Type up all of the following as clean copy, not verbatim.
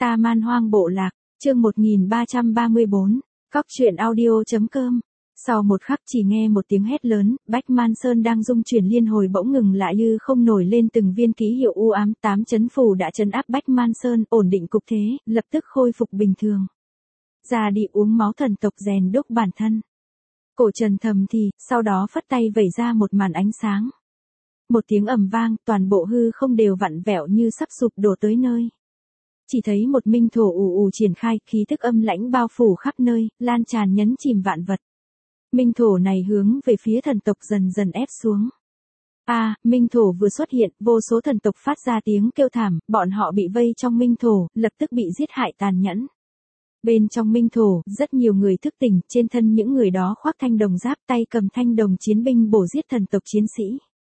Ta Man Hoang Bộ Lạc, chương 1334, Cóc truyện audio.com. Sau một khắc chỉ nghe một tiếng hét lớn, Bách Man Sơn đang dung chuyển liên hồi bỗng ngừng lại như không nổi lên từng viên ký hiệu u ám. 8 chấn phù đã trấn áp Bách Man Sơn, ổn định cục thế, lập tức khôi phục bình thường. Ra đi uống máu thần tộc rèn đúc bản thân. Cổ Trần thầm thì, sau đó phất tay vẩy ra một màn ánh sáng. Một tiếng ầm vang, toàn bộ hư không đều vặn vẹo như sắp sụp đổ tới nơi. Chỉ thấy một minh thổ ù ù triển khai, khí tức âm lãnh bao phủ khắp nơi, lan tràn nhấn chìm vạn vật. Minh thổ này hướng về phía thần tộc dần dần ép xuống. Minh thổ vừa xuất hiện, vô số thần tộc phát ra tiếng kêu thảm, bọn họ bị vây trong minh thổ, lập tức bị giết hại tàn nhẫn. Bên trong minh thổ, rất nhiều người thức tỉnh, trên thân những người đó khoác thanh đồng giáp, tay cầm thanh đồng chiến binh bổ giết thần tộc chiến sĩ.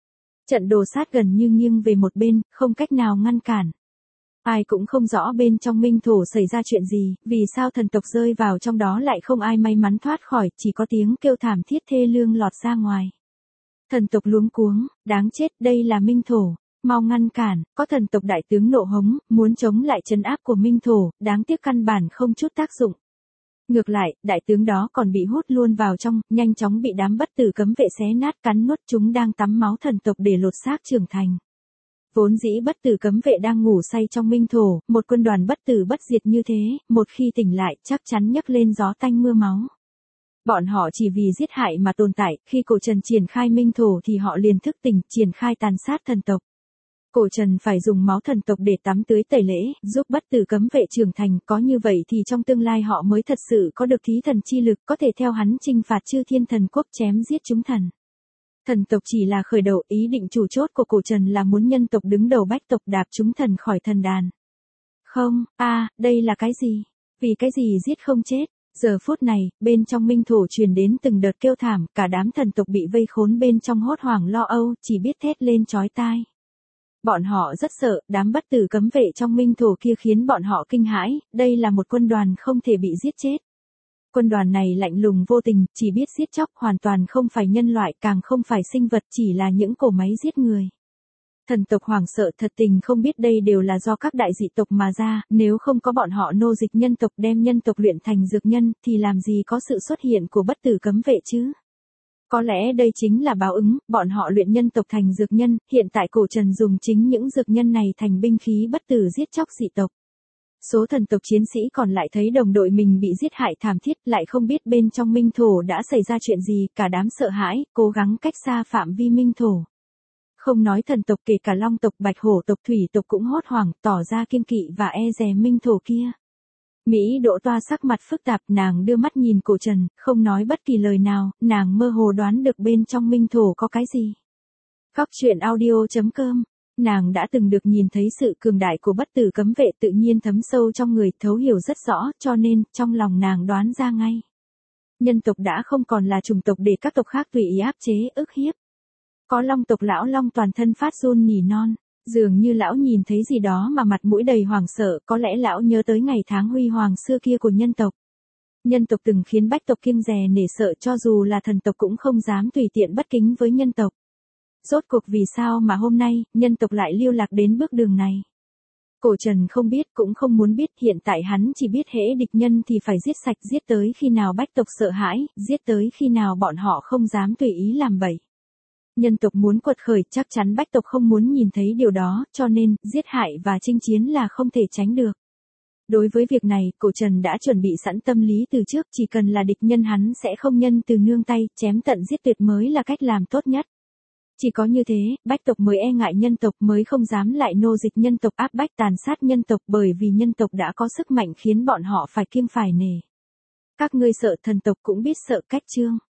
Trận đồ sát gần như nghiêng về một bên, không cách nào ngăn cản. Ai cũng không rõ bên trong minh thổ xảy ra chuyện gì, vì sao thần tộc rơi vào trong đó lại không ai may mắn thoát khỏi, chỉ có tiếng kêu thảm thiết thê lương lọt ra ngoài. Thần tộc luống cuống, đáng chết, đây là minh thổ, mau ngăn cản, có thần tộc đại tướng nộ hống, muốn chống lại trấn áp của minh thổ, đáng tiếc căn bản không chút tác dụng. Ngược lại, đại tướng đó còn bị hút luôn vào trong, nhanh chóng bị đám bất tử cấm vệ xé nát cắn nuốt, chúng đang tắm máu thần tộc để lột xác trưởng thành. Vốn dĩ bất tử cấm vệ đang ngủ say trong minh thổ, một quân đoàn bất tử bất diệt như thế, một khi tỉnh lại chắc chắn nhấc lên gió tanh mưa máu. Bọn họ chỉ vì giết hại mà tồn tại, khi Cổ Trần triển khai minh thổ thì họ liền thức tỉnh, triển khai tàn sát thần tộc. Cổ Trần phải dùng máu thần tộc để tắm tưới tẩy lễ, giúp bất tử cấm vệ trưởng thành, có như vậy thì trong tương lai họ mới thật sự có được thí thần chi lực, có thể theo hắn chinh phạt chư thiên thần quốc chém giết chúng thần. Thần tộc chỉ là khởi đầu, ý định chủ chốt của Cổ Trần là muốn nhân tộc đứng đầu bách tộc đạp chúng thần khỏi thần đàn. Không, đây là cái gì? Vì cái gì giết không chết? Giờ phút này, bên trong minh thổ truyền đến từng đợt kêu thảm, cả đám thần tộc bị vây khốn bên trong hốt hoảng lo âu, chỉ biết thét lên chói tai. Bọn họ rất sợ, đám bất tử cấm vệ trong minh thổ kia khiến bọn họ kinh hãi, đây là một quân đoàn không thể bị giết chết. Quân đoàn này lạnh lùng vô tình, chỉ biết giết chóc, hoàn toàn không phải nhân loại, càng không phải sinh vật, chỉ là những cỗ máy giết người. Thần tộc hoảng sợ thật tình không biết đây đều là do các đại dị tộc mà ra, nếu không có bọn họ nô dịch nhân tộc đem nhân tộc luyện thành dược nhân, thì làm gì có sự xuất hiện của bất tử cấm vệ chứ? Có lẽ đây chính là báo ứng, bọn họ luyện nhân tộc thành dược nhân, hiện tại Cổ Trần dùng chính những dược nhân này thành binh khí bất tử giết chóc dị tộc. Số thần tộc chiến sĩ còn lại thấy đồng đội mình bị giết hại thảm thiết, lại không biết bên trong minh thổ đã xảy ra chuyện gì, cả đám sợ hãi, cố gắng cách xa phạm vi minh thổ. Không nói thần tộc, kể cả long tộc, bạch hổ tộc, thủy tộc cũng hốt hoảng, tỏ ra kiêng kỵ và e dè minh thổ kia. Mỹ Đỗ Toa sắc mặt phức tạp, nàng đưa mắt nhìn Cổ Trần, không nói bất kỳ lời nào, nàng mơ hồ đoán được bên trong minh thổ có cái gì. Cóc truyện audio.com. Nàng đã từng được nhìn thấy sự cường đại của bất tử cấm vệ tự nhiên thấm sâu trong người, thấu hiểu rất rõ, cho nên, trong lòng nàng đoán ra ngay. Nhân tộc đã không còn là chủng tộc để các tộc khác tùy ý áp chế, ức hiếp. Có long tộc lão long toàn thân phát run nỉ non, dường như lão nhìn thấy gì đó mà mặt mũi đầy hoảng sợ, có lẽ lão nhớ tới ngày tháng huy hoàng xưa kia của nhân tộc. Nhân tộc từng khiến bách tộc kiêng dè nể sợ, cho dù là thần tộc cũng không dám tùy tiện bất kính với nhân tộc. Rốt cuộc vì sao mà hôm nay, nhân tộc lại lưu lạc đến bước đường này? Cổ Trần không biết, cũng không muốn biết, hiện tại hắn chỉ biết hễ địch nhân thì phải giết sạch, giết tới khi nào bách tộc sợ hãi, giết tới khi nào bọn họ không dám tùy ý làm bậy. Nhân tộc muốn quật khởi, chắc chắn bách tộc không muốn nhìn thấy điều đó, cho nên, giết hại và chinh chiến là không thể tránh được. Đối với việc này, Cổ Trần đã chuẩn bị sẵn tâm lý từ trước, chỉ cần là địch nhân hắn sẽ không nhân từ nương tay, chém tận giết tuyệt mới là cách làm tốt nhất. Chỉ có như thế, bách tộc mới e ngại nhân tộc, mới không dám lại nô dịch nhân tộc, áp bách tàn sát nhân tộc, bởi vì nhân tộc đã có sức mạnh khiến bọn họ phải kiêng phải nể. Các ngươi sợ thần tộc cũng biết sợ cách chương.